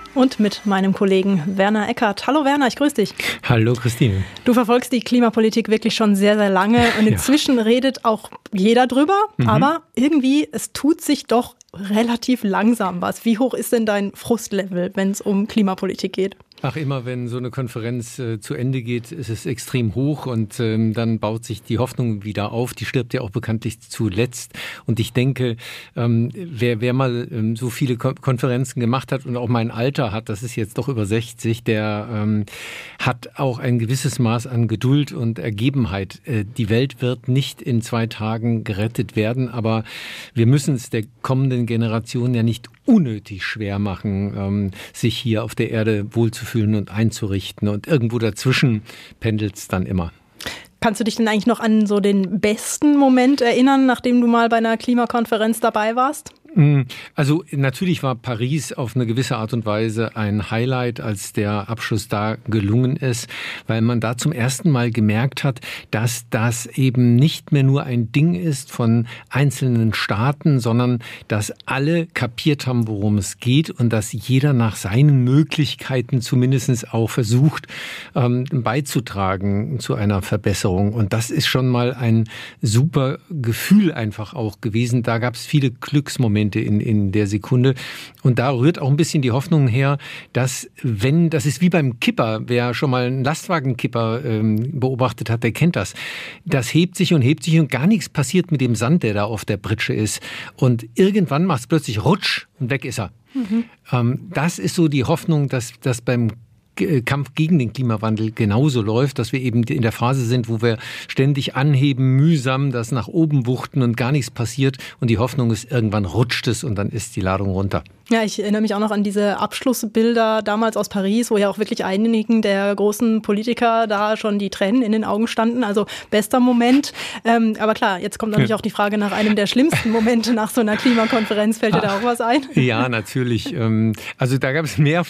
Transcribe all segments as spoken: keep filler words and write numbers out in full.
Und mit meinem Kollegen Werner Eckert. Hallo Werner, ich grüße dich. Hallo Christine. Du verfolgst die Klimapolitik wirklich schon sehr, sehr lange und inzwischen ja. redet auch jeder drüber, mhm. aber irgendwie, es tut sich doch relativ langsam was. Wie hoch ist denn dein Frustlevel, wenn es um Klimapolitik geht? Ach, immer wenn so eine Konferenz äh, zu Ende geht, ist es extrem hoch und ähm, dann baut sich die Hoffnung wieder auf. Die stirbt ja auch bekanntlich zuletzt. Und ich denke, ähm, wer, wer mal ähm, so viele Kon- Konferenzen gemacht hat und auch mein Alter hat, das ist jetzt doch über sechzig, der ähm, hat auch ein gewisses Maß an Geduld und Ergebenheit. Äh, die Welt wird nicht in zwei Tagen gerettet werden, aber wir müssen es der kommenden Generation ja nicht unnötig schwer machen, ähm, sich hier auf der Erde wohlzufühlen und einzurichten. Und irgendwo dazwischen pendelt es dann immer. Kannst du dich denn eigentlich noch an so den besten Moment erinnern, nachdem du mal bei einer Klimakonferenz dabei warst? Also natürlich war Paris auf eine gewisse Art und Weise ein Highlight, als der Abschluss da gelungen ist, weil man da zum ersten Mal gemerkt hat, dass das eben nicht mehr nur ein Ding ist von einzelnen Staaten, sondern dass alle kapiert haben, worum es geht und dass jeder nach seinen Möglichkeiten zumindest auch versucht, ähm, beizutragen zu einer Verbesserung. Und das ist schon mal ein super Gefühl einfach auch gewesen. Da gab es viele Glücksmomente In, in der Sekunde. Und da rührt auch ein bisschen die Hoffnung her, dass wenn, das ist wie beim Kipper, wer schon mal einen Lastwagenkipper ähm, beobachtet hat, der kennt das. Das hebt sich und hebt sich und gar nichts passiert mit dem Sand, der da auf der Pritsche ist. Und irgendwann macht es plötzlich Rutsch und weg ist er. Mhm. Ähm, das ist so die Hoffnung, dass das beim Kampf gegen den Klimawandel genauso läuft, dass wir eben in der Phase sind, wo wir ständig anheben, mühsam das nach oben wuchten und gar nichts passiert und die Hoffnung ist, irgendwann rutscht es und dann ist die Ladung runter. Ja, ich erinnere mich auch noch an diese Abschlussbilder damals aus Paris, wo ja auch wirklich einigen der großen Politiker da schon die Tränen in den Augen standen. Also bester Moment. Ähm, aber klar, jetzt kommt natürlich auch die Frage nach einem der schlimmsten Momente nach so einer Klimakonferenz. Fällt dir da auch was ein? Ja, natürlich. Also da gab es mehr.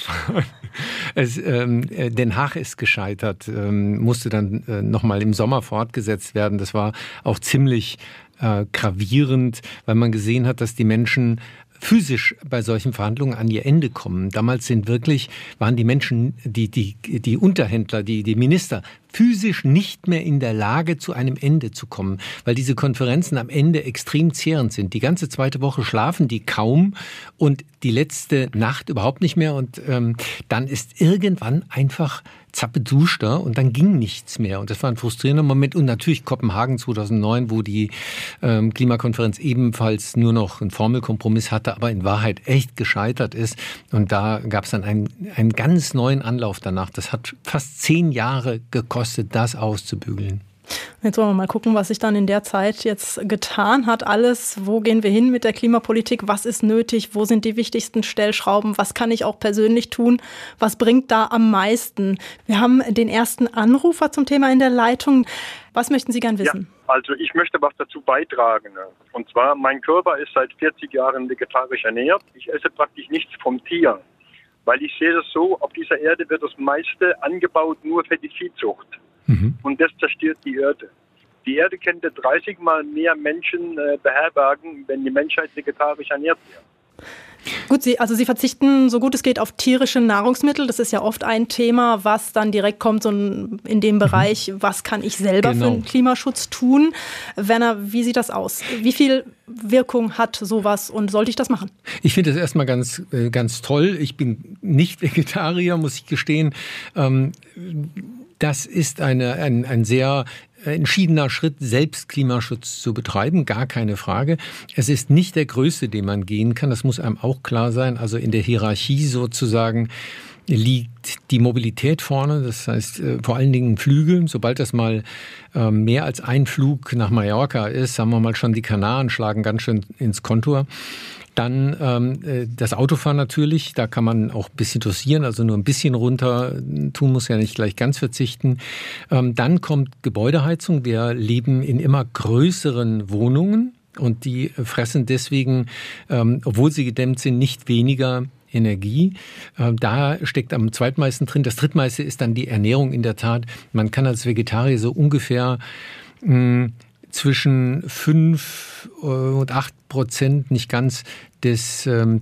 Es, ähm, Den Haag ist gescheitert, ähm, musste dann äh, nochmal im Sommer fortgesetzt werden. Das war auch ziemlich äh, gravierend, weil man gesehen hat, dass die Menschen physisch bei solchen Verhandlungen an ihr Ende kommen. Damals sind wirklich, waren die Menschen, die, die, die Unterhändler, die, die Minister, physisch nicht mehr in der Lage, zu einem Ende zu kommen, weil diese Konferenzen am Ende extrem zehrend sind. Die ganze zweite Woche schlafen die kaum und die letzte Nacht überhaupt nicht mehr und ähm, dann ist irgendwann einfach zappeduster und dann ging nichts mehr. Und das war ein frustrierender Moment. Und natürlich Kopenhagen zweitausendneun, wo die ähm, Klimakonferenz ebenfalls nur noch einen Formelkompromiss hatte, aber in Wahrheit echt gescheitert ist. Und da gab es dann einen, einen ganz neuen Anlauf danach. Das hat fast zehn Jahre gekostet, das auszubügeln. Jetzt wollen wir mal gucken, was sich dann in der Zeit jetzt getan hat. Alles, wo gehen wir hin mit der Klimapolitik? Was ist nötig? Wo sind die wichtigsten Stellschrauben? Was kann ich auch persönlich tun? Was bringt da am meisten? Wir haben den ersten Anrufer zum Thema in der Leitung. Was möchten Sie gern wissen? Ja, also ich möchte was dazu beitragen. Und zwar, mein Körper ist seit vierzig Jahren vegetarisch ernährt. Ich esse praktisch nichts vom Tier. Weil ich sehe das so, auf dieser Erde wird das meiste angebaut nur für die Viehzucht. Mhm. Und das zerstört die Erde. Die Erde könnte dreißig Mal mehr Menschen äh, beherbergen, wenn die Menschheit vegetarisch ernährt wäre. Gut, Sie, also Sie verzichten so gut es geht auf tierische Nahrungsmittel. Das ist ja oft ein Thema, was dann direkt kommt so in dem Bereich, was kann ich selber genau. für den Klimaschutz tun. Werner, wie sieht das aus? Wie viel Wirkung hat sowas und sollte ich das machen? Ich finde das erstmal ganz, ganz toll. Ich bin nicht Vegetarier, muss ich gestehen. Ähm, das ist eine, ein, ein sehr entschiedener Schritt, selbst Klimaschutz zu betreiben, gar keine Frage. Es ist nicht der größte, den man gehen kann, das muss einem auch klar sein. Also in der Hierarchie sozusagen liegt die Mobilität vorne, das heißt vor allen Dingen Flüge. Sobald das mal mehr als ein Flug nach Mallorca ist, sagen wir mal schon, die Kanaren schlagen ganz schön ins Kontor. Dann ähm, das Autofahren natürlich, da kann man auch ein bisschen dosieren, also nur ein bisschen runter tun, muss ja nicht gleich ganz verzichten. Ähm, dann kommt Gebäudeheizung. Wir leben in immer größeren Wohnungen und die fressen deswegen, ähm, obwohl sie gedämmt sind, nicht weniger Energie. Ähm, da steckt am zweitmeisten drin. Das drittmeiste ist dann die Ernährung in der Tat. Man kann als Vegetarier so ungefähr mh, zwischen fünf und acht Prozent, nicht ganz, des ähm, Traub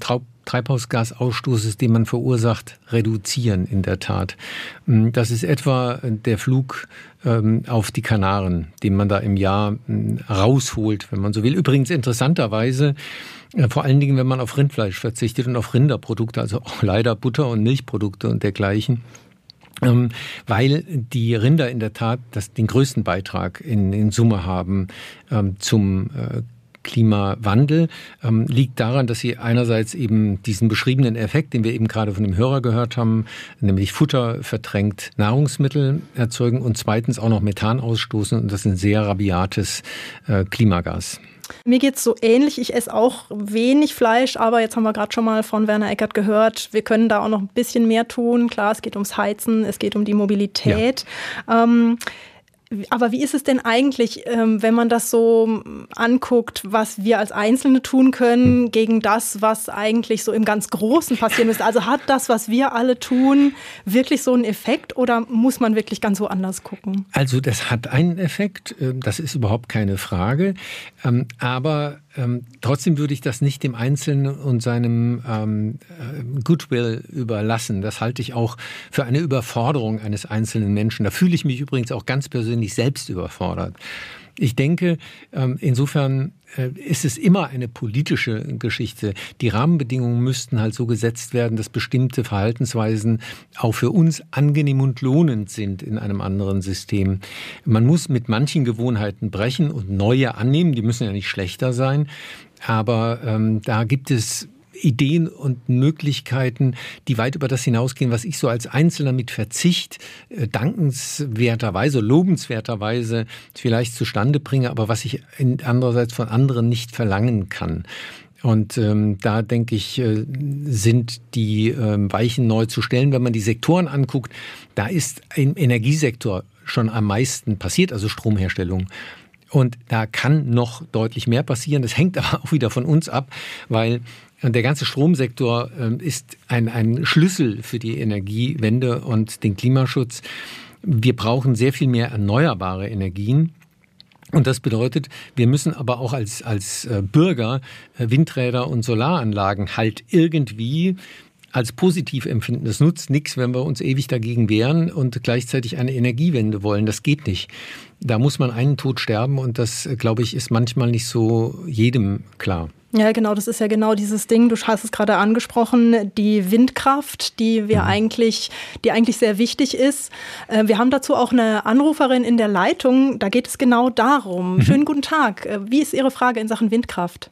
Treibhausgasausstoßes, den man verursacht, reduzieren in der Tat. Das ist etwa der Flug ähm, auf die Kanaren, den man da im Jahr äh, rausholt, wenn man so will. Übrigens interessanterweise, äh, vor allen Dingen, wenn man auf Rindfleisch verzichtet und auf Rinderprodukte, also auch leider Butter- und Milchprodukte und dergleichen. Ähm, weil die Rinder in der Tat das, den größten Beitrag in, in Summe haben ähm, zum äh, Klimawandel, ähm, liegt daran, dass sie einerseits eben diesen beschriebenen Effekt, den wir eben gerade von dem Hörer gehört haben, nämlich Futter verdrängt Nahrungsmittel erzeugen und zweitens auch noch Methan ausstoßen und das ist ein sehr rabiates äh, Klimagas. Mir geht's so ähnlich. Ich esse auch wenig Fleisch, aber jetzt haben wir gerade schon mal von Werner Eckert gehört, wir können da auch noch ein bisschen mehr tun. Klar, es geht ums Heizen, es geht um die Mobilität. Ja. Ähm, Aber wie ist es denn eigentlich, wenn man das so anguckt, was wir als Einzelne tun können gegen das, was eigentlich so im ganz Großen passieren müsste? Also hat das, was wir alle tun, wirklich so einen Effekt oder muss man wirklich ganz woanders gucken? Also das hat einen Effekt, das ist überhaupt keine Frage. Aber trotzdem würde ich das nicht dem Einzelnen und seinem Goodwill überlassen. Das halte ich auch für eine Überforderung eines einzelnen Menschen. Da fühle ich mich übrigens auch ganz persönlich nicht selbst überfordert. Ich denke, insofern ist es immer eine politische Geschichte. Die Rahmenbedingungen müssten halt so gesetzt werden, dass bestimmte Verhaltensweisen auch für uns angenehm und lohnend sind in einem anderen System. Man muss mit manchen Gewohnheiten brechen und neue annehmen. Die müssen ja nicht schlechter sein. Aber ähm, da gibt es Ideen und Möglichkeiten, die weit über das hinausgehen, was ich so als Einzelner mit Verzicht äh, dankenswerterweise, lobenswerterweise vielleicht zustande bringe, aber was ich in, andererseits von anderen nicht verlangen kann. Und ähm, da denke ich, äh, sind die ähm, Weichen neu zu stellen. Wenn man die Sektoren anguckt, da ist im Energiesektor schon am meisten passiert, also Stromherstellung. Und da kann noch deutlich mehr passieren. Das hängt aber auch wieder von uns ab, weil der ganze Stromsektor ist ein, ein Schlüssel für die Energiewende und den Klimaschutz. Wir brauchen sehr viel mehr erneuerbare Energien. Und das bedeutet, wir müssen aber auch als, als Bürger Windräder und Solaranlagen halt irgendwie als positiv empfinden. Das nutzt nichts, wenn wir uns ewig dagegen wehren und gleichzeitig eine Energiewende wollen. Das geht nicht. Da muss man einen Tod sterben und das, glaube ich, ist manchmal nicht so jedem klar. Ja, genau, das ist ja genau dieses Ding, du hast es gerade angesprochen, die Windkraft, die wir mhm. eigentlich, die eigentlich sehr wichtig ist. Wir haben dazu auch eine Anruferin in der Leitung, da geht es genau darum. Mhm. Schönen guten Tag. Wie ist Ihre Frage in Sachen Windkraft?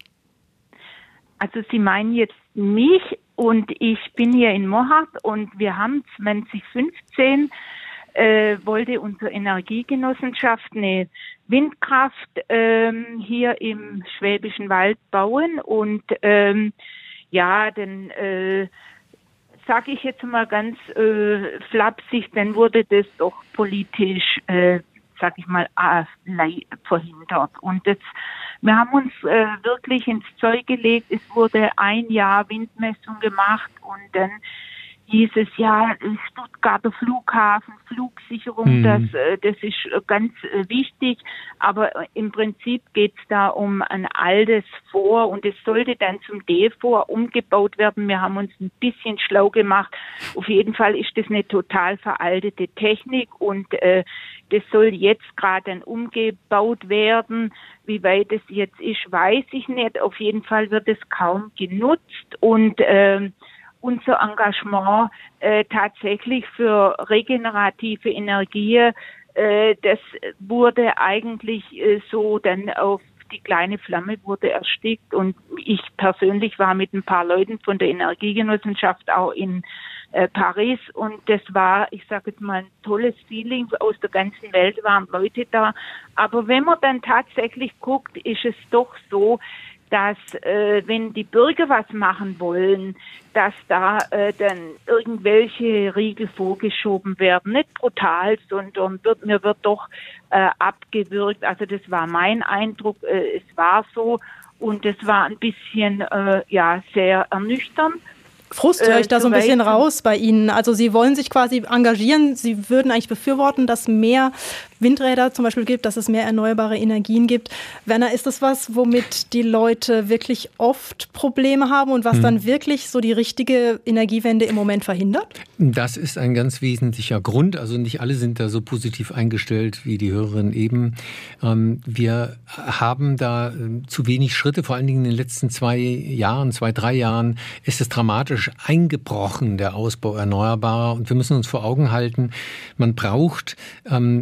Also Sie meinen jetzt mich und ich bin hier in Mohart und wir haben zwanzig fünfzehn äh, wollte unsere Energiegenossenschaft eine Windkraft ähm, hier im Schwäbischen Wald bauen und ähm, ja, dann äh, sage ich jetzt mal ganz äh, flapsig, dann wurde das doch politisch, äh, sag ich mal, äh, verhindert. Und jetzt, wir haben uns äh, wirklich ins Zeug gelegt, es wurde ein Jahr Windmessung gemacht und dann hieß es ja, Stuttgarter Flughafen, Flugsicherung, mhm. das, das ist ganz wichtig, aber im Prinzip geht es da um ein altes Fort und es sollte dann zum D-Fort umgebaut werden. Wir haben uns ein bisschen schlau gemacht. Auf jeden Fall ist das eine total veraltete Technik und äh, das soll jetzt gerade dann umgebaut werden. Wie weit es jetzt ist, weiß ich nicht. Auf jeden Fall wird es kaum genutzt und äh, unser Engagement äh, tatsächlich für regenerative Energie, äh, das wurde eigentlich äh, so dann auf die kleine Flamme wurde erstickt und ich persönlich war mit ein paar Leuten von der Energiegenossenschaft auch in äh, Paris und das war, ich sage jetzt mal, ein tolles Feeling. Aus der ganzen Welt waren Leute da. Aber wenn man dann tatsächlich guckt, ist es doch so, dass äh, wenn die Bürger was machen wollen, dass da äh, dann irgendwelche Riegel vorgeschoben werden. Nicht brutal, sondern wird, mir wird doch äh, abgewürgt. Also das war mein Eindruck. Äh, es war so und es war ein bisschen äh, ja sehr ernüchternd. Frust höre ich da so ein bisschen raus bei Ihnen. Also Sie wollen sich quasi engagieren, Sie würden eigentlich befürworten, dass mehr Windräder zum Beispiel gibt, dass es mehr erneuerbare Energien gibt. Werner, ist das was, womit die Leute wirklich oft Probleme haben und was hm. dann wirklich so die richtige Energiewende im Moment verhindert? Das ist ein ganz wesentlicher Grund. Also nicht alle sind da so positiv eingestellt wie die Hörerin eben. Wir haben da zu wenig Schritte, vor allen Dingen in den letzten zwei Jahren, zwei, drei Jahren ist es dramatisch eingebrochen, der Ausbau erneuerbarer. Und wir müssen uns vor Augen halten, man braucht, ähm,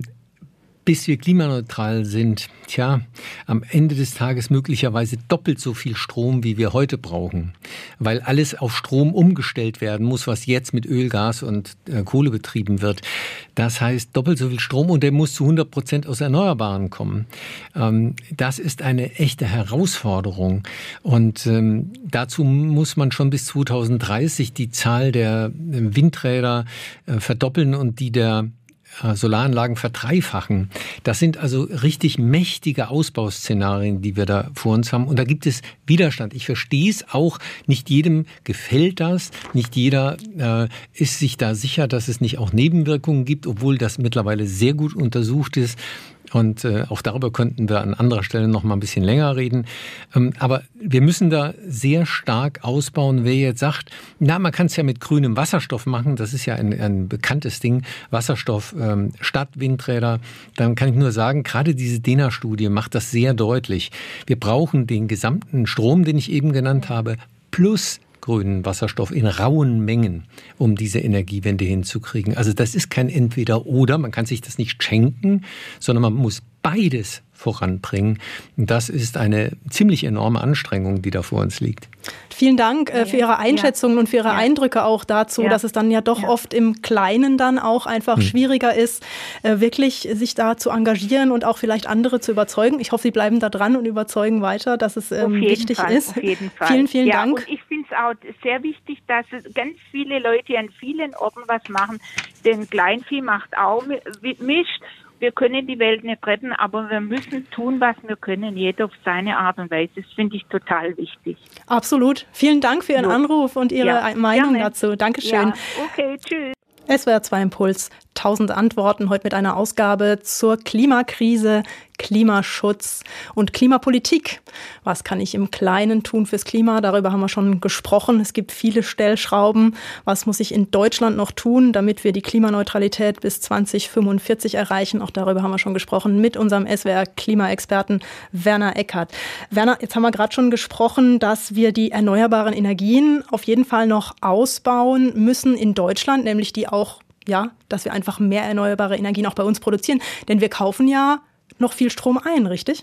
bis wir klimaneutral sind, tja, am Ende des Tages möglicherweise doppelt so viel Strom, wie wir heute brauchen. Weil alles auf Strom umgestellt werden muss, was jetzt mit Öl, Gas und äh, Kohle betrieben wird. Das heißt doppelt so viel Strom und der muss zu hundert Prozent aus Erneuerbaren kommen. Ähm, das ist eine echte Herausforderung. Und ähm, dazu muss man schon bis zweitausenddreißig die Zahl der Windräder äh, verdoppeln und die der Solaranlagen verdreifachen. Das sind also richtig mächtige Ausbauszenarien, die wir da vor uns haben. Und da gibt es Widerstand. Ich verstehe es auch. Nicht jedem gefällt das. Nicht jeder äh, ist sich da sicher, dass es nicht auch Nebenwirkungen gibt, obwohl das mittlerweile sehr gut untersucht ist. Und äh, auch darüber könnten wir an anderer Stelle noch mal ein bisschen länger reden. Ähm, aber wir müssen da sehr stark ausbauen. Wer jetzt sagt, na, man kann es ja mit grünem Wasserstoff machen, das ist ja ein, ein bekanntes Ding, Wasserstoff ähm, statt Windräder, dann kann ich nur sagen, gerade diese D E N A-Studie macht das sehr deutlich. Wir brauchen den gesamten Strom, den ich eben genannt habe, plus grünen Wasserstoff in rauen Mengen, um diese Energiewende hinzukriegen. Also das ist kein Entweder-Oder, man kann sich das nicht schenken, sondern man muss beides voranbringen. Und das ist eine ziemlich enorme Anstrengung, die da vor uns liegt. Vielen Dank äh, für Ihre Einschätzungen ja. und für Ihre ja. Eindrücke auch dazu, ja. dass es dann ja doch ja. oft im Kleinen dann auch einfach hm. schwieriger ist, äh, wirklich sich da zu engagieren und auch vielleicht andere zu überzeugen. Ich hoffe, Sie bleiben da dran und überzeugen weiter, dass es ähm, wichtig Fall, ist. Auf jeden Fall. Vielen, vielen ja, Dank. Und ich finde es auch sehr wichtig, dass ganz viele Leute an vielen Orten was machen. Denn Kleinvieh macht auch Mist. Wir können die Welt nicht retten, aber wir müssen tun, was wir können, jeder auf seine Art und Weise. Das finde ich total wichtig. Absolut. Vielen Dank für Ihren ja. Anruf und Ihre ja, Meinung gerne. dazu. Dankeschön. Ja. Okay, tschüss. S W R zwei Impuls, tausend Antworten, heute mit einer Ausgabe zur Klimakrise, Klimaschutz und Klimapolitik. Was kann ich im Kleinen tun fürs Klima? Darüber haben wir schon gesprochen. Es gibt viele Stellschrauben. Was muss ich in Deutschland noch tun, damit wir die Klimaneutralität bis zwanzig fünfundvierzig erreichen? Auch darüber haben wir schon gesprochen mit unserem S W R-Klimaexperten Werner Eckert. Werner, jetzt haben wir gerade schon gesprochen, dass wir die erneuerbaren Energien auf jeden Fall noch ausbauen müssen in Deutschland, nämlich die auch, ja, dass wir einfach mehr erneuerbare Energien auch bei uns produzieren. Denn wir kaufen ja noch viel Strom ein, richtig?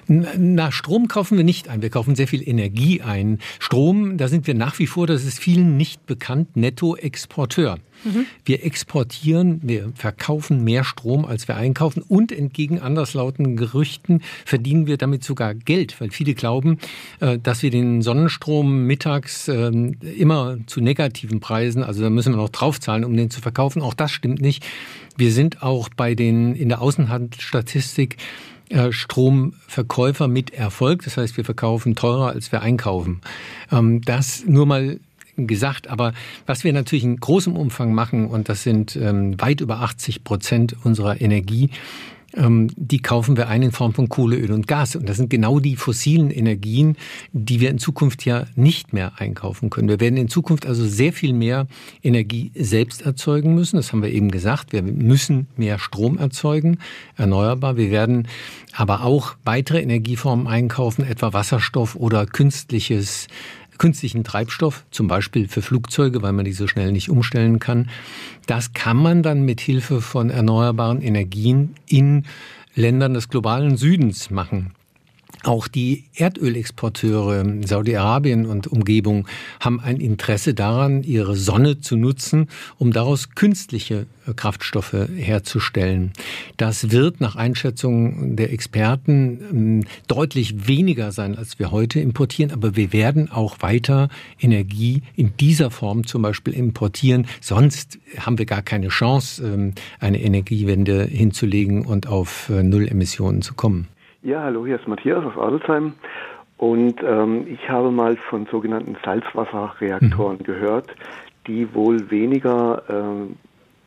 Na, Strom kaufen wir nicht ein. Wir kaufen sehr viel Energie ein. Strom, da sind wir nach wie vor, das ist vielen nicht bekannt, Nettoexporteur. Mhm. Wir exportieren, wir verkaufen mehr Strom, als wir einkaufen. Und entgegen anderslautenden Gerüchten verdienen wir damit sogar Geld. Weil viele glauben, dass wir den Sonnenstrom mittags immer zu negativen Preisen, also da müssen wir noch draufzahlen, um den zu verkaufen. Auch das stimmt nicht. Wir sind auch bei den, in der Außenhandelsstatistik äh, Stromverkäufer mit Erfolg. Das heißt, wir verkaufen teurer, als wir einkaufen. Ähm, das nur mal gesagt. Aber was wir natürlich in großem Umfang machen, und das sind ähm, weit über achtzig Prozent unserer Energie, ähm, die kaufen wir ein in Form von Kohle, Öl und Gas. Und das sind genau die fossilen Energien, die wir in Zukunft ja nicht mehr einkaufen können. Wir werden in Zukunft also sehr viel mehr Energie selbst erzeugen müssen. Das haben wir eben gesagt. Wir müssen mehr Strom erzeugen, erneuerbar. Wir werden aber auch weitere Energieformen einkaufen, etwa Wasserstoff oder künstliches künstlichen Treibstoff, zum Beispiel für Flugzeuge, weil man die so schnell nicht umstellen kann. Das kann man dann mit Hilfe von erneuerbaren Energien in Ländern des globalen Südens machen. Auch die Erdölexporteure, Saudi-Arabien und Umgebung, haben ein Interesse daran, ihre Sonne zu nutzen, um daraus künstliche Kraftstoffe herzustellen. Das wird nach Einschätzung der Experten deutlich weniger sein, als wir heute importieren. Aber wir werden auch weiter Energie in dieser Form zum Beispiel importieren. Sonst haben wir gar keine Chance, eine Energiewende hinzulegen und auf Null Emissionen zu kommen. Ja, hallo, hier ist Matthias aus Adelsheim und ähm, ich habe mal von sogenannten Salzwasserreaktoren mhm. gehört, die wohl weniger ähm,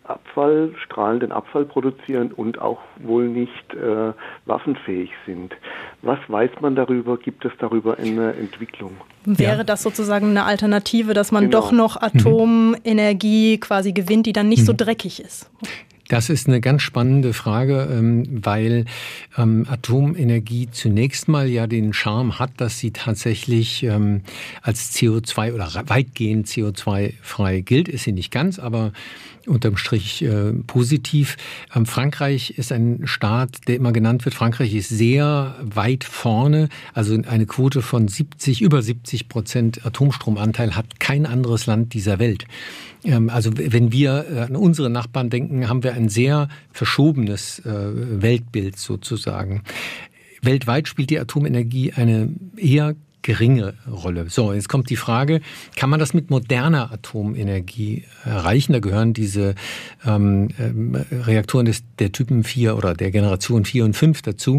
Abfall, strahlenden Abfall produzieren und auch wohl nicht äh, waffenfähig sind. Was weiß man darüber? Gibt es darüber eine Entwicklung? Wäre Ja. das sozusagen eine Alternative, dass man Genau. doch noch Atomenergie quasi gewinnt, die dann nicht so dreckig ist? Das ist eine ganz spannende Frage, weil Atomenergie zunächst mal ja den Charme hat, dass sie tatsächlich als C O zwei oder weitgehend C O zwei frei gilt. Ist sie nicht ganz, aber unterm Strich äh, positiv. Ähm, Frankreich ist ein Staat, der immer genannt wird. Frankreich ist sehr weit vorne. Also eine Quote von siebzig, über siebzig Prozent Atomstromanteil hat kein anderes Land dieser Welt. Ähm, also wenn wir äh, an unsere Nachbarn denken, haben wir ein sehr verschobenes äh, Weltbild sozusagen. Weltweit spielt die Atomenergie eine eher geringe Rolle. So, jetzt kommt die Frage, kann man das mit moderner Atomenergie erreichen? Da gehören diese ähm, Reaktoren des, der Typen vier oder der Generation vier und fünf dazu.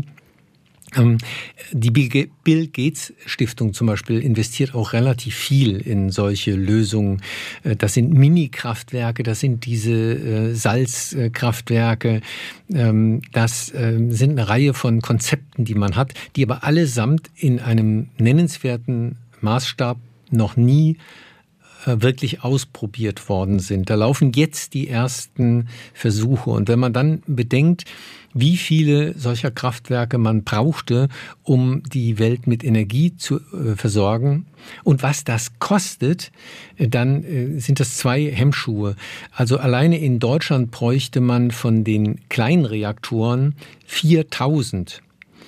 Die Bill Gates Stiftung zum Beispiel investiert auch relativ viel in solche Lösungen. Das sind Mini-Kraftwerke, das sind diese Salzkraftwerke, das sind eine Reihe von Konzepten, die man hat, die aber allesamt in einem nennenswerten Maßstab noch nie wirklich ausprobiert worden sind. Da laufen jetzt die ersten Versuche. Und wenn man dann bedenkt, wie viele solcher Kraftwerke man brauchte, um die Welt mit Energie zu äh, versorgen und was das kostet, äh, dann äh, sind das zwei Hemmschuhe. Also alleine in Deutschland bräuchte man von den Kleinreaktoren viertausend.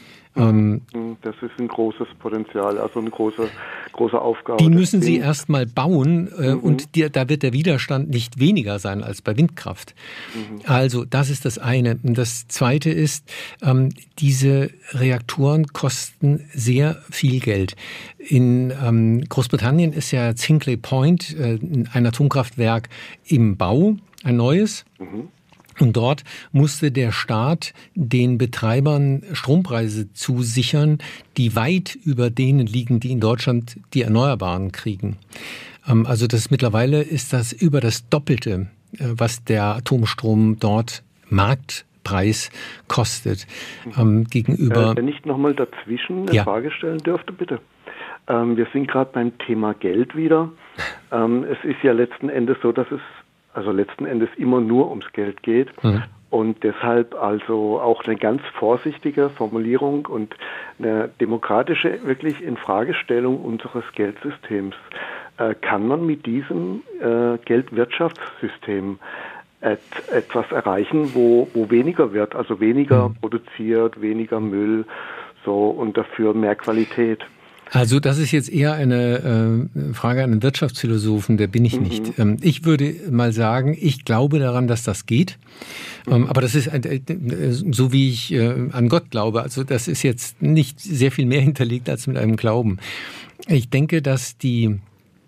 Das ist ein großes Potenzial, also eine große, große Aufgabe. Die müssen Sie erst mal bauen äh, mhm. und die, da wird der Widerstand nicht weniger sein als bei Windkraft. Mhm. Also das ist das eine. Und das Zweite ist, ähm, diese Reaktoren kosten sehr viel Geld. In ähm, Großbritannien ist ja Hinkley Point äh, ein Atomkraftwerk im Bau, ein neues. Mhm. Und dort musste der Staat den Betreibern Strompreise zusichern, die weit über denen liegen, die in Deutschland die Erneuerbaren kriegen. Also das mittlerweile ist das über das Doppelte, was der Atomstrom dort Marktpreis kostet, ähm, gegenüber. Äh, wenn ich nochmal dazwischen eine ja. Frage stellen dürfte, bitte. Ähm, wir sind gerade beim Thema Geld wieder. Ähm, es ist ja letzten Endes so, dass es also letzten Endes immer nur ums Geld geht mhm. und deshalb also auch eine ganz vorsichtige Formulierung und eine demokratische wirklich Infragestellung unseres Geldsystems. Äh, kann man mit diesem äh, Geldwirtschaftssystem et, etwas erreichen, wo, wo weniger wird, also weniger mhm. produziert, weniger Müll, so und dafür mehr Qualität? Also das ist jetzt eher eine äh, Frage an einen Wirtschaftsphilosophen, der bin ich mhm. nicht. Ähm, ich würde mal sagen, ich glaube daran, dass das geht. Mhm. Ähm, aber das ist äh, so, wie ich äh, an Gott glaube. Also das ist jetzt nicht sehr viel mehr hinterlegt als mit einem Glauben. Ich denke, dass die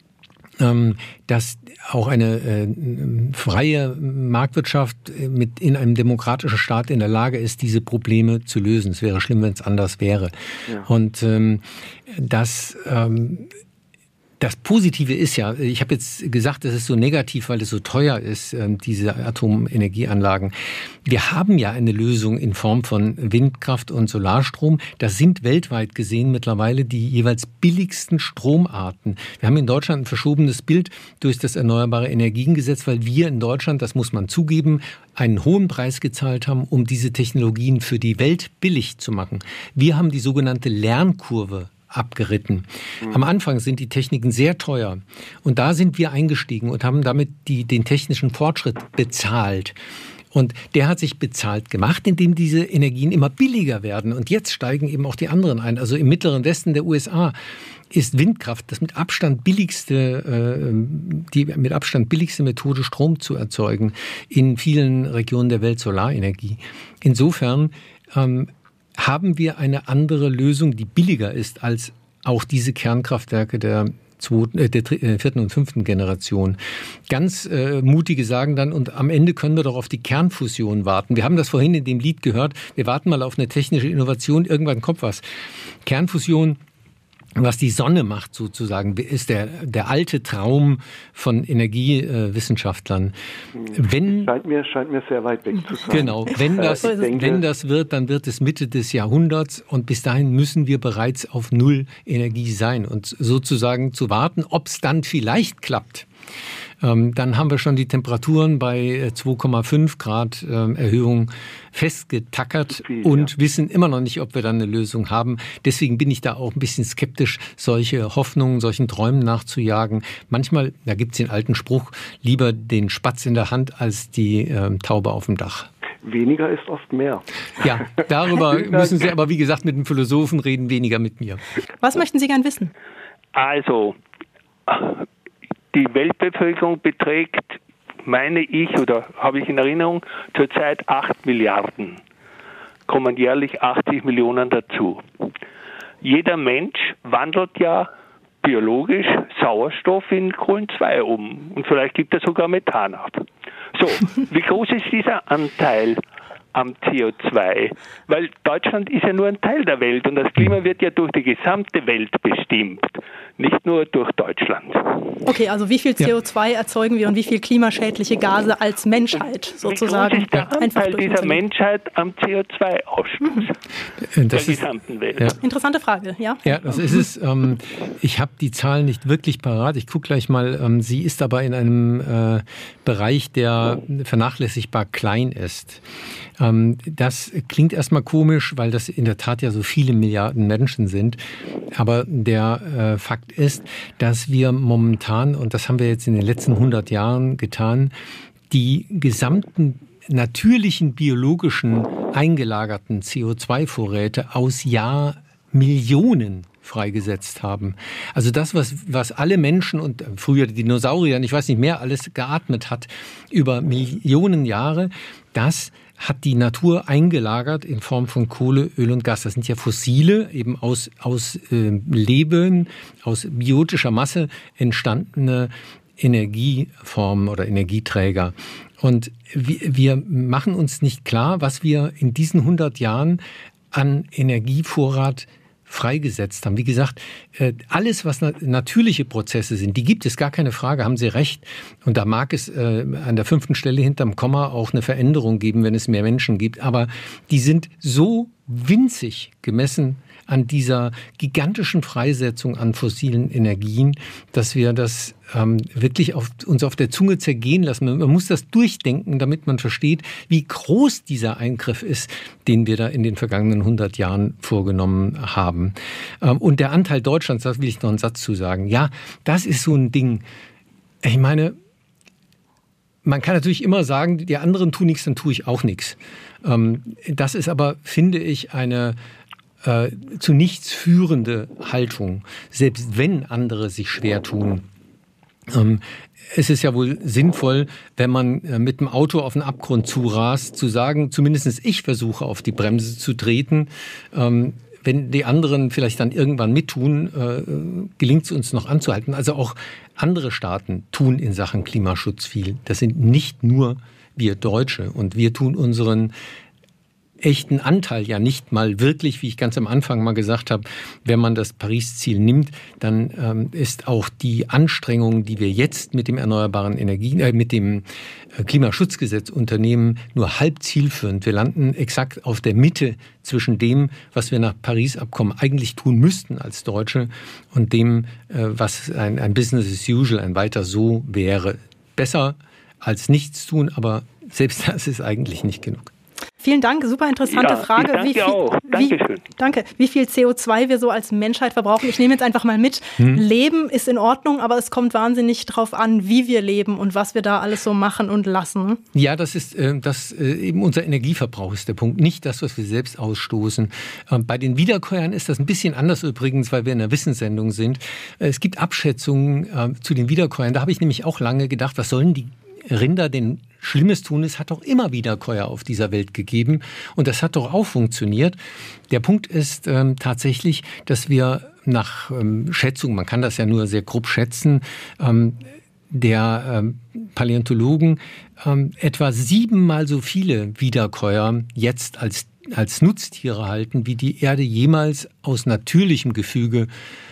dass auch eine äh, freie Marktwirtschaft mit in einem demokratischen Staat in der Lage ist, diese Probleme zu lösen. Es wäre schlimm, wenn es anders wäre. Ja. Und ähm, das ähm, Das Positive ist ja, ich habe jetzt gesagt, es ist so negativ, weil es so teuer ist, diese Atomenergieanlagen. Wir haben ja eine Lösung in Form von Windkraft und Solarstrom. Das sind weltweit gesehen mittlerweile die jeweils billigsten Stromarten. Wir haben in Deutschland ein verschobenes Bild durch das Erneuerbare Energiengesetz, weil wir in Deutschland, das muss man zugeben, einen hohen Preis gezahlt haben, um diese Technologien für die Welt billig zu machen. Wir haben die sogenannte Lernkurve abgeritten. Am Anfang sind die Techniken sehr teuer und da sind wir eingestiegen und haben damit die, den technischen Fortschritt bezahlt. Und der hat sich bezahlt gemacht, indem diese Energien immer billiger werden. Und jetzt steigen eben auch die anderen ein. Also im mittleren Westen der U S A ist Windkraft das mit Abstand billigste, äh, die mit Abstand billigste Methode, Strom zu erzeugen. In vielen Regionen der Welt Solarenergie. Insofern ähm, haben wir eine andere Lösung, die billiger ist als auch diese Kernkraftwerke der, zweiten, äh, der vierten und fünften Generation. Ganz äh, mutige sagen dann, und am Ende können wir doch auf die Kernfusion warten. Wir haben das vorhin in dem Lied gehört, wir warten mal auf eine technische Innovation, irgendwann kommt was. Kernfusion was die Sonne macht sozusagen, ist der, der alte Traum von Energiewissenschaftlern. Wenn, scheint mir, scheint mir sehr weit weg zu sein. Genau, wenn das, äh, denke, wenn das wird, dann wird es Mitte des Jahrhunderts und bis dahin müssen wir bereits auf Null Energie sein und sozusagen zu warten, ob es dann vielleicht klappt. Ähm, dann haben wir schon die Temperaturen bei zwei Komma fünf Grad ähm, Erhöhung festgetackert viel, und ja. wissen immer noch nicht, ob wir dann eine Lösung haben. Deswegen bin ich da auch ein bisschen skeptisch, solche Hoffnungen, solchen Träumen nachzujagen. Manchmal, da gibt's den alten Spruch, lieber den Spatz in der Hand als die ähm, Taube auf dem Dach. Weniger ist oft mehr. Ja, darüber müssen Sie aber, wie gesagt, mit dem Philosophen reden, weniger mit mir. Was möchten Sie gern wissen? Also, die Weltbevölkerung beträgt, meine ich, oder habe ich in Erinnerung, zurzeit acht Milliarden. Kommen jährlich achtzig Millionen dazu. Jeder Mensch wandelt ja biologisch Sauerstoff in Kohlen zwei um. Und vielleicht gibt er sogar Methan ab. So, wie groß ist dieser Anteil am C O zwei? Weil Deutschland ist ja nur ein Teil der Welt und das Klima wird ja durch die gesamte Welt bestimmt, nicht nur durch Deutschland. Okay, also wie viel C O zwei ja. erzeugen wir und wie viel klimaschädliche Gase als Menschheit sozusagen? Wie groß ist der Anteil dieser Menschheit am C O zwei Ausstoß mhm. der gesamten Welt? Ja. Interessante Frage, ja. Ja, das ist es. Ähm, ich habe die Zahlen nicht wirklich parat. Ich gucke gleich mal. Ähm, sie ist aber in einem äh, Bereich, der vernachlässigbar klein ist. Ähm, das klingt erstmal komisch, weil das in der Tat ja so viele Milliarden Menschen sind. Aber der äh, Fakt ist, dass wir momentan, und das haben wir jetzt in den letzten hundert Jahren getan, die gesamten natürlichen biologischen eingelagerten C O zwei Vorräte aus Jahrmillionen freigesetzt haben. Also das, was, was alle Menschen und früher die Dinosaurier, ich weiß nicht mehr, alles geatmet hat über Millionen Jahre, das hat die Natur eingelagert in Form von Kohle, Öl und Gas. Das sind ja fossile, eben aus, aus äh, Leben, aus biotischer Masse entstandene Energieformen oder Energieträger. Und wir, wir machen uns nicht klar, was wir in diesen hundert Jahren an Energievorrat freigesetzt haben. Wie gesagt, alles, was natürliche Prozesse sind, die gibt es, gar keine Frage, haben Sie recht. Und da mag es an der fünften Stelle hinterm Komma auch eine Veränderung geben, wenn es mehr Menschen gibt. Aber die sind so winzig gemessen an dieser gigantischen Freisetzung an fossilen Energien, dass wir das ähm, wirklich auf, uns auf der Zunge zergehen lassen. Man, man muss das durchdenken, damit man versteht, wie groß dieser Eingriff ist, den wir da in den vergangenen hundert Jahren vorgenommen haben. Ähm, und der Anteil Deutschlands, da will ich noch einen Satz zu sagen. Ja, das ist so ein Ding. Ich meine, man kann natürlich immer sagen, die anderen tun nichts, dann tue ich auch nichts. Ähm, das ist aber, finde ich, eine Äh, zu nichts führende Haltung, selbst wenn andere sich schwer tun. Ähm, es ist ja wohl sinnvoll, wenn man äh, mit dem Auto auf den Abgrund zurast, zu sagen, zumindest ich versuche auf die Bremse zu treten. Ähm, wenn die anderen vielleicht dann irgendwann mittun, äh, gelingt es uns noch anzuhalten. Also auch andere Staaten tun in Sachen Klimaschutz viel. Das sind nicht nur wir Deutsche. Und wir tun unseren echten Anteil ja nicht mal wirklich, wie ich ganz am Anfang mal gesagt habe, wenn man das Paris-Ziel nimmt, dann ähm, ist auch die Anstrengung, die wir jetzt mit dem erneuerbaren Energien, äh, mit dem Klimaschutzgesetz unternehmen, nur halb zielführend. Wir landen exakt auf der Mitte zwischen dem, was wir nach Paris-Abkommen eigentlich tun müssten als Deutsche und dem, äh, was ein, ein Business as usual, ein weiter so wäre. Besser als nichts tun, aber selbst das ist eigentlich nicht genug. Vielen Dank, super interessante ja, Frage. Ich danke wie viel, auch. Dankeschön. Wie, danke. Wie viel C O zwei wir so als Menschheit verbrauchen? Ich nehme jetzt einfach mal mit. Hm. Leben ist in Ordnung, aber es kommt wahnsinnig drauf an, wie wir leben und was wir da alles so machen und lassen. Ja, das ist äh, das äh, eben unser Energieverbrauch ist der Punkt, nicht das, was wir selbst ausstoßen. Äh, bei den Wiederkäuern ist das ein bisschen anders übrigens, weil wir in einer Wissenssendung sind. Äh, es gibt Abschätzungen äh, zu den Wiederkäuern. Da habe ich nämlich auch lange gedacht, was sollen die Rinder denn Schlimmes tun? Es hat doch immer Wiederkäuer auf dieser Welt gegeben und das hat doch auch funktioniert. Der Punkt ist ähm, tatsächlich, dass wir nach ähm, Schätzung, man kann das ja nur sehr grob schätzen, ähm, der ähm, Paläontologen ähm, etwa siebenmal so viele Wiederkäuer jetzt als, als Nutztiere halten, wie die Erde jemals aus natürlichem Gefüge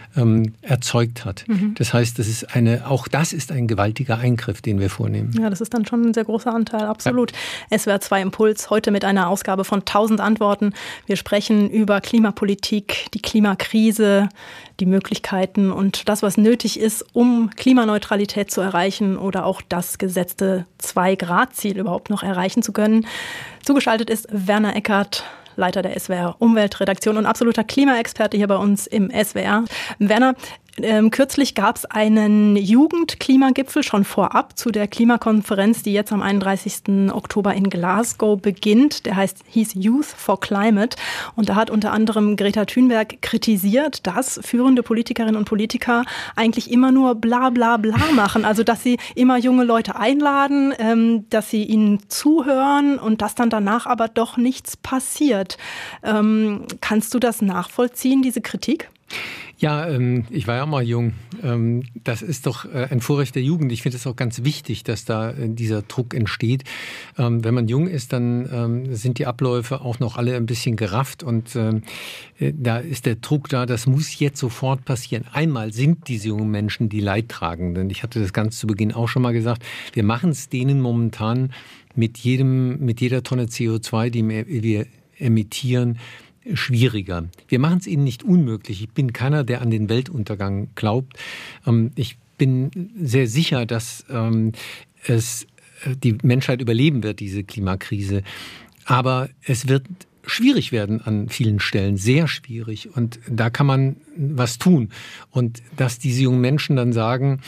ähm, erzeugt hat. Mhm. Das heißt, das ist eine, auch das ist ein gewaltiger Eingriff, den wir vornehmen. Ja, das ist dann schon ein sehr großer Anteil, absolut. Ja. S W R zwei Impuls, heute mit einer Ausgabe von tausend Antworten. Wir sprechen über Klimapolitik, die Klimakrise, die Möglichkeiten und das, was nötig ist, um Klimaneutralität zu erreichen oder auch das gesetzte zwei Grad Ziel überhaupt noch erreichen zu können. Zugeschaltet ist Werner Eckert, Leiter der S W R Umweltredaktion und absoluter Klimaexperte hier bei uns im S W R. Werner, ähm, kürzlich gab es einen Jugendklimagipfel schon vorab zu der Klimakonferenz, die jetzt am einunddreißigsten Oktober in Glasgow beginnt. Der heißt, hieß Youth for Climate. Und da hat unter anderem Greta Thunberg kritisiert, dass führende Politikerinnen und Politiker eigentlich immer nur bla bla bla machen. Also dass sie immer junge Leute einladen, ähm, dass sie ihnen zuhören und dass dann danach aber doch nichts passiert. Ähm, kannst du das nachvollziehen, diese Kritik? Ja, ähm, ich war ja mal jung. Ähm, das ist doch äh, ein Vorrecht der Jugend. Ich finde es auch ganz wichtig, dass da äh, dieser Druck entsteht. Ähm, wenn man jung ist, dann ähm, sind die Abläufe auch noch alle ein bisschen gerafft und ähm, äh, da ist der Druck da, das muss jetzt sofort passieren. Einmal sind diese jungen Menschen die Leidtragenden. Ich hatte das ganz zu Beginn auch schon mal gesagt. Wir machen es denen momentan mit jedem, mit jeder Tonne C O zwei, die wir emittieren, schwieriger. Wir machen es ihnen nicht unmöglich. Ich bin keiner, der an den Weltuntergang glaubt. Ich bin sehr sicher, dass es die Menschheit überleben wird, diese Klimakrise. Aber es wird schwierig werden an vielen Stellen, sehr schwierig. Und da kann man was tun. Und dass diese jungen Menschen dann sagen,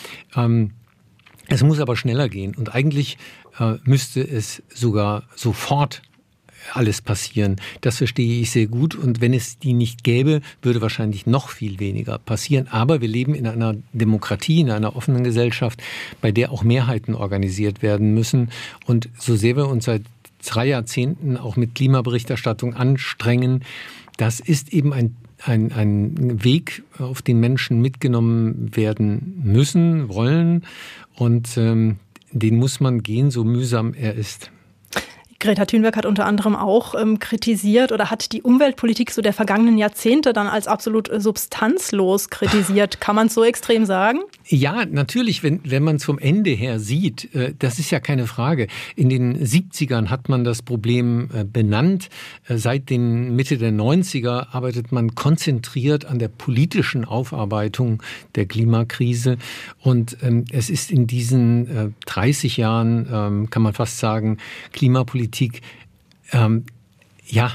es muss aber schneller gehen. Und eigentlich müsste es sogar sofort alles passieren. Das verstehe ich sehr gut. Und wenn es die nicht gäbe, würde wahrscheinlich noch viel weniger passieren. Aber wir leben in einer Demokratie, in einer offenen Gesellschaft, bei der auch Mehrheiten organisiert werden müssen. Und so sehr wir uns seit drei Jahrzehnten auch mit Klimaberichterstattung anstrengen, das ist eben ein, ein, ein Weg, auf den Menschen mitgenommen werden müssen, wollen. Und ähm, den muss man gehen, so mühsam er ist. Greta Thunberg hat unter anderem auch ähm, kritisiert oder hat die Umweltpolitik so der vergangenen Jahrzehnte dann als absolut äh, substanzlos kritisiert. Kann man es so extrem sagen? Ja, natürlich, wenn, wenn man es vom Ende her sieht, äh, das ist ja keine Frage. In den siebzigern hat man das Problem äh, benannt. Äh, seit den Mitte der neunziger arbeitet man konzentriert an der politischen Aufarbeitung der Klimakrise. Und ähm, es ist in diesen äh, dreißig Jahren, ähm, kann man fast sagen, Klimapolitik Ähm, ja,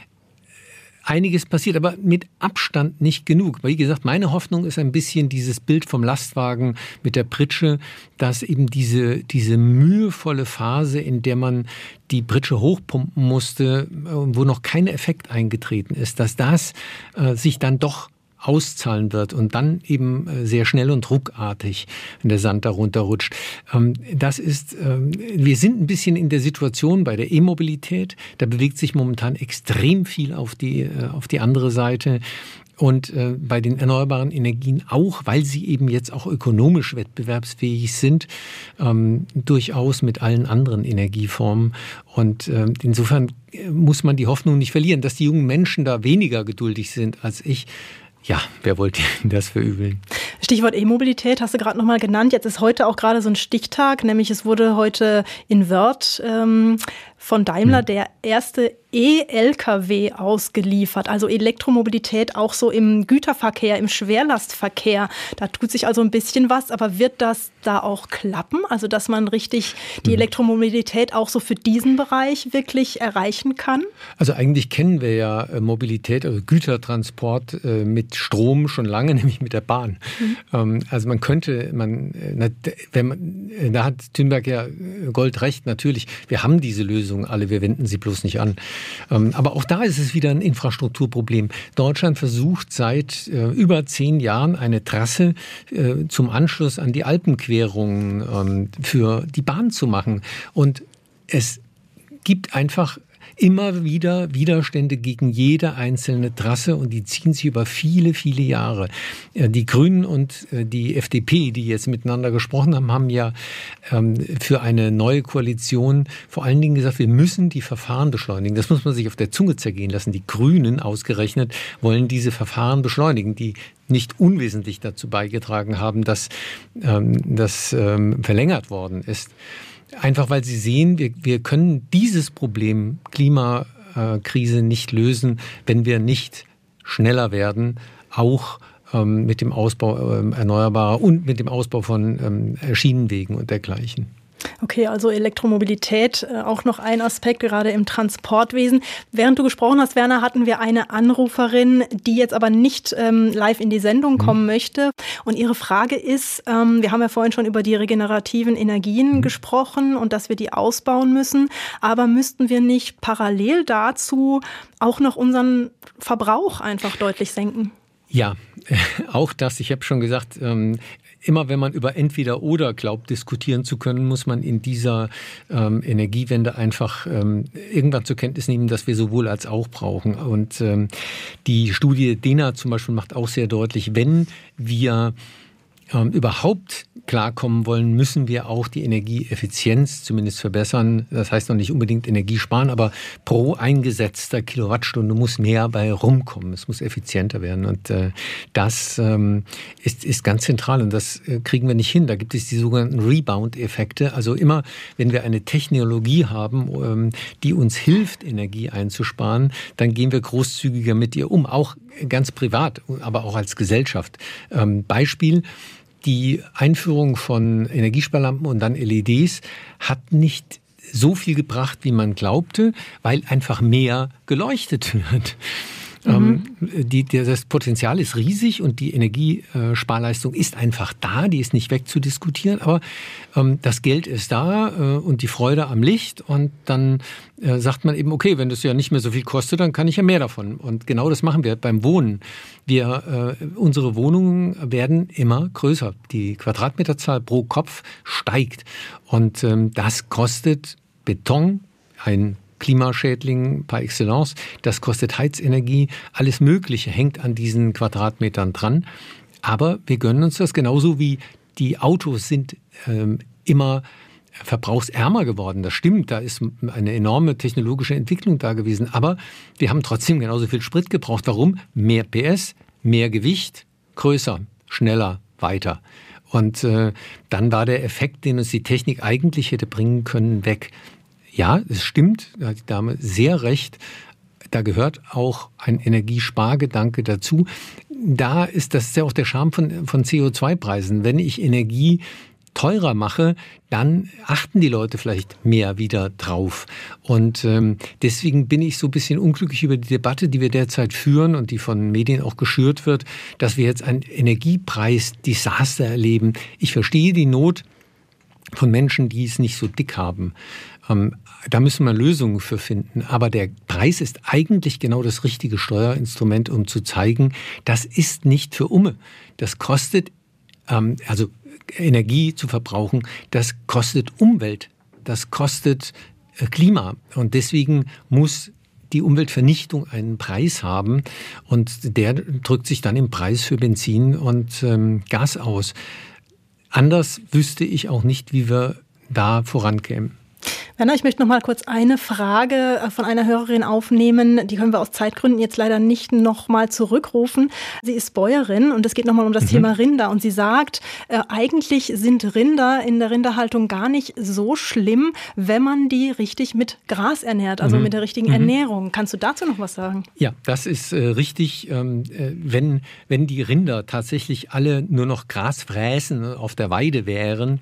einiges passiert, aber mit Abstand nicht genug. Wie gesagt, meine Hoffnung ist ein bisschen dieses Bild vom Lastwagen mit der Pritsche, dass eben diese, diese mühevolle Phase, in der man die Pritsche hochpumpen musste, wo noch kein Effekt eingetreten ist, dass das äh, sich dann doch auszahlen wird und dann eben sehr schnell und ruckartig, wenn der Sand darunter rutscht. Das ist, wir sind ein bisschen in der Situation bei der E-Mobilität. Da bewegt sich momentan extrem viel auf die, auf die andere Seite. Und äh, bei den erneuerbaren Energien auch, weil sie eben jetzt auch ökonomisch wettbewerbsfähig sind, ähm, durchaus mit allen anderen Energieformen. Und äh, insofern muss man die Hoffnung nicht verlieren, dass die jungen Menschen da weniger geduldig sind als ich. Ja, wer wollte Ihnen das verübeln? Stichwort E-Mobilität hast du gerade nochmal genannt. Jetzt ist heute auch gerade so ein Stichtag, nämlich es wurde heute in Wörth ähm, von Daimler hm. der erste E-L K W ausgeliefert, also Elektromobilität auch so im Güterverkehr, im Schwerlastverkehr. Da tut sich also ein bisschen was, aber wird das da auch klappen? Also dass man richtig die Elektromobilität auch so für diesen Bereich wirklich erreichen kann? Also eigentlich kennen wir ja Mobilität, also Gütertransport mit Strom schon lange, nämlich mit der Bahn. Mhm. Also man könnte, man, wenn man, da hat Thunberg ja Goldrecht, natürlich, wir haben diese Lösungen alle, wir wenden sie bloß nicht an. Aber auch da ist es wieder ein Infrastrukturproblem. Deutschland versucht seit äh, über zehn Jahren eine Trasse äh, zum Anschluss an die Alpenquerung ähm, für die Bahn zu machen. Und es gibt einfach immer wieder Widerstände gegen jede einzelne Trasse und die ziehen sich über viele, viele Jahre. Die Grünen und die F D P, die jetzt miteinander gesprochen haben, haben ja für eine neue Koalition vor allen Dingen gesagt, wir müssen die Verfahren beschleunigen. Das muss man sich auf der Zunge zergehen lassen. Die Grünen ausgerechnet wollen diese Verfahren beschleunigen, die nicht unwesentlich dazu beigetragen haben, dass das verlängert worden ist. Einfach weil sie sehen, wir, wir können dieses Problem Klimakrise nicht lösen, wenn wir nicht schneller werden, auch ähm, mit dem Ausbau ähm, erneuerbarer und mit dem Ausbau von ähm, Schienenwegen und dergleichen. Okay, also Elektromobilität, äh, auch noch ein Aspekt, gerade im Transportwesen. Während du gesprochen hast, Werner, hatten wir eine Anruferin, die jetzt aber nicht ähm, live in die Sendung kommen mhm. möchte. Und ihre Frage ist, ähm, wir haben ja vorhin schon über die regenerativen Energien mhm. gesprochen und dass wir die ausbauen müssen. Aber müssten wir nicht parallel dazu auch noch unseren Verbrauch einfach deutlich senken? Ja, auch das. Ich habe schon gesagt, ähm, immer wenn man über Entweder-Oder glaubt, diskutieren zu können, muss man in dieser ähm, Energiewende einfach ähm, irgendwann zur Kenntnis nehmen, dass wir sowohl als auch brauchen. Und ähm, die Studie D E N A zum Beispiel macht auch sehr deutlich, wenn wir ähm, überhaupt klarkommen wollen, müssen wir auch die Energieeffizienz zumindest verbessern. Das heißt noch nicht unbedingt Energie sparen, aber pro eingesetzter Kilowattstunde muss mehr bei rumkommen. Es muss effizienter werden. Und äh, das ähm, ist, ist ganz zentral und das äh, kriegen wir nicht hin. Da gibt es die sogenannten Rebound-Effekte. Also immer, wenn wir eine Technologie haben, ähm, die uns hilft, Energie einzusparen, dann gehen wir großzügiger mit ihr um. Auch ganz privat, aber auch als Gesellschaft. Ähm, Beispiel: Die Einführung von Energiesparlampen und dann L E Ds hat nicht so viel gebracht, wie man glaubte, weil einfach mehr geleuchtet wird. Mhm. Die, das Potenzial ist riesig und die Energiesparleistung ist einfach da, die ist nicht wegzudiskutieren, aber ähm, das Geld ist da äh, und die Freude am Licht und dann äh, sagt man eben, okay, wenn das ja nicht mehr so viel kostet, dann kann ich ja mehr davon. Und genau das machen wir beim Wohnen. Wir, äh, unsere Wohnungen werden immer größer. Die Quadratmeterzahl pro Kopf steigt und ähm, das kostet Beton, ein Klimaschädling par excellence, das kostet Heizenergie, alles Mögliche hängt an diesen Quadratmetern dran. Aber wir gönnen uns das genauso wie die Autos sind ähm, immer verbrauchsärmer geworden. Das stimmt, da ist eine enorme technologische Entwicklung da gewesen. Aber wir haben trotzdem genauso viel Sprit gebraucht. Warum? Mehr P S, mehr Gewicht, größer, schneller, weiter. Und äh, dann war der Effekt, den uns die Technik eigentlich hätte bringen können, weg. Ja, es stimmt, da hat die Dame sehr recht. Da gehört auch ein Energiespargedanke dazu. Da ist das ist ja auch der Charme von, von C O zwei Preisen. Wenn ich Energie teurer mache, dann achten die Leute vielleicht mehr wieder drauf. Und ähm, deswegen bin ich so ein bisschen unglücklich über die Debatte, die wir derzeit führen und die von Medien auch geschürt wird, dass wir jetzt ein Energiepreis-Desaster erleben. Ich verstehe die Not von Menschen, die es nicht so dick haben. Ähm, da müssen wir Lösungen für finden. Aber der Preis ist eigentlich genau das richtige Steuerinstrument, um zu zeigen, das ist nicht für Umme. Das kostet, ähm, also Energie zu verbrauchen, das kostet Umwelt, das kostet äh, Klima. Und deswegen muss die Umweltvernichtung einen Preis haben. Und der drückt sich dann im Preis für Benzin und ähm, Gas aus. Anders wüsste ich auch nicht, wie wir da vorankämen. Werner, ich möchte noch mal kurz eine Frage von einer Hörerin aufnehmen. Die können wir aus Zeitgründen jetzt leider nicht noch mal zurückrufen. Sie ist Bäuerin und es geht noch mal um das mhm. Thema Rinder. Und sie sagt, äh, eigentlich sind Rinder in der Rinderhaltung gar nicht so schlimm, wenn man die richtig mit Gras ernährt, also mhm. mit der richtigen mhm. Ernährung. Kannst du dazu noch was sagen? Ja, das ist äh, richtig. Ähm, äh, wenn, wenn die Rinder tatsächlich alle nur noch Gras fräßen auf der Weide wären,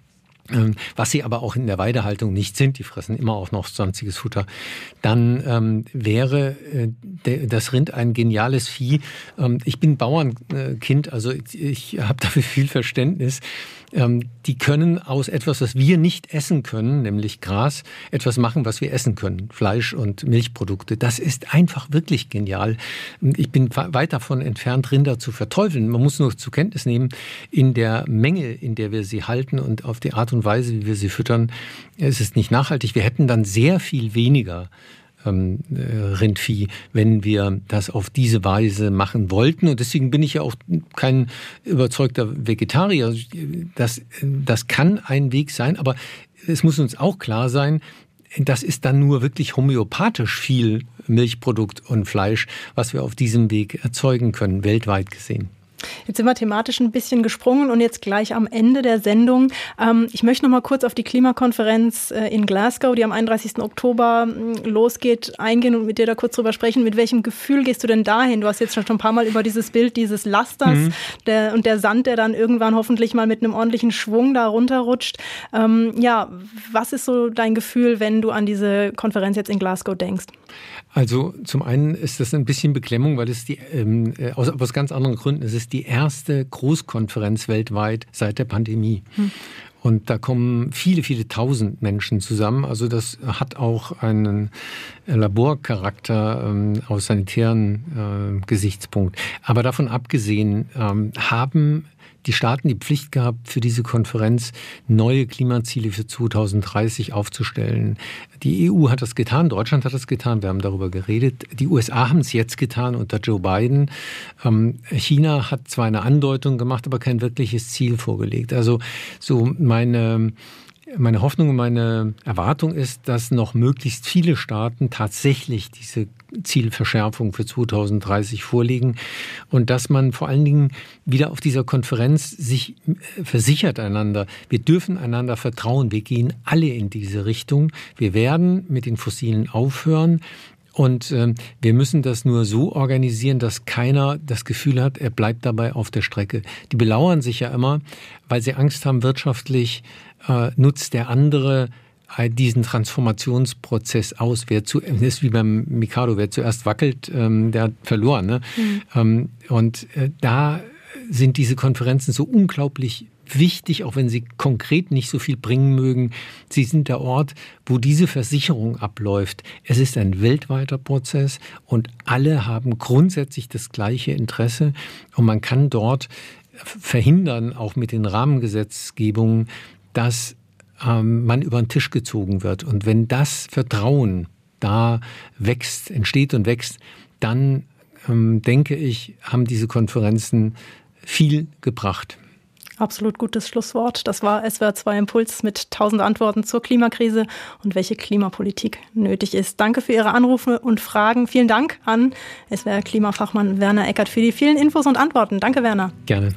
was sie aber auch in der Weidehaltung nicht sind, die fressen immer auch noch sonstiges Futter, dann ähm, wäre äh, de, das Rind ein geniales Vieh. Ähm, ich bin Bauernkind, also ich, ich habe dafür viel Verständnis. Ähm, die können aus etwas, was wir nicht essen können, nämlich Gras, etwas machen, was wir essen können. Fleisch und Milchprodukte. Das ist einfach wirklich genial. Ich bin weit davon entfernt, Rinder zu verteufeln. Man muss nur zur Kenntnis nehmen, in der Menge, in der wir sie halten und auf die Art und Weise, wie wir sie füttern, ist es nicht nachhaltig. Wir hätten dann sehr viel weniger ähm, Rindvieh, wenn wir das auf diese Weise machen wollten. Und deswegen bin ich ja auch kein überzeugter Vegetarier. Das, das kann ein Weg sein, aber es muss uns auch klar sein, das ist dann nur wirklich homöopathisch viel Milchprodukt und Fleisch, was wir auf diesem Weg erzeugen können, weltweit gesehen. Jetzt sind wir thematisch ein bisschen gesprungen und jetzt gleich am Ende der Sendung. Ähm, ich möchte noch mal kurz auf die Klimakonferenz äh, in Glasgow, die am einunddreißigsten Oktober äh, losgeht, eingehen und mit dir da kurz drüber sprechen. Mit welchem Gefühl gehst du denn dahin? Du hast jetzt schon ein paar Mal über dieses Bild dieses Lasters mhm. der, und der Sand, der dann irgendwann hoffentlich mal mit einem ordentlichen Schwung da runterrutscht. Ähm, ja, was ist so dein Gefühl, wenn du an diese Konferenz jetzt in Glasgow denkst? Also zum einen ist das ein bisschen Beklemmung, weil es die ähm, aus, aus ganz anderen Gründen, es ist die erste Großkonferenz weltweit seit der Pandemie. Hm. Und da kommen viele, viele tausend Menschen zusammen. Also das hat auch einen Laborcharakter ähm, aus sanitären äh, Gesichtspunkt. Aber davon abgesehen ähm, haben die Staaten die Pflicht gehabt, für diese Konferenz neue Klimaziele für zweitausenddreißig aufzustellen. Die E U hat das getan, Deutschland hat das getan, wir haben darüber geredet. Die U S A haben es jetzt getan unter Joe Biden. Ähm, China hat zwar eine Andeutung gemacht, aber kein wirkliches Ziel vorgelegt. Also so meine... Meine Hoffnung und meine Erwartung ist, dass noch möglichst viele Staaten tatsächlich diese Zielverschärfung für zweitausenddreißig vorlegen und dass man vor allen Dingen wieder auf dieser Konferenz sich versichert einander. Wir dürfen einander vertrauen. Wir gehen alle in diese Richtung. Wir werden mit den Fossilen aufhören. Und äh, wir müssen das nur so organisieren, dass keiner das Gefühl hat, er bleibt dabei auf der Strecke. Die belauern sich ja immer, weil sie Angst haben, wirtschaftlich äh, nutzt der andere äh, diesen Transformationsprozess aus. Wer zu, das ist wie beim Mikado, wer zuerst wackelt, ähm, der hat verloren. Ne? Mhm. Ähm, und äh, da sind diese Konferenzen so unglaublich wichtig, auch wenn sie konkret nicht so viel bringen mögen. Sie sind der Ort, wo diese Versicherung abläuft. Es ist ein weltweiter Prozess und alle haben grundsätzlich das gleiche Interesse. Und man kann dort verhindern, auch mit den Rahmengesetzgebungen, dass ähm, man über den Tisch gezogen wird. Und wenn das Vertrauen da wächst, entsteht und wächst, dann ähm, denke ich, haben diese Konferenzen viel gebracht. Absolut gutes Schlusswort. Das war S W R zwei Impuls mit tausend Antworten zur Klimakrise und welche Klimapolitik nötig ist. Danke für Ihre Anrufe und Fragen. Vielen Dank an S W R-Klimafachmann Werner Eckert für die vielen Infos und Antworten. Danke, Werner. Gerne.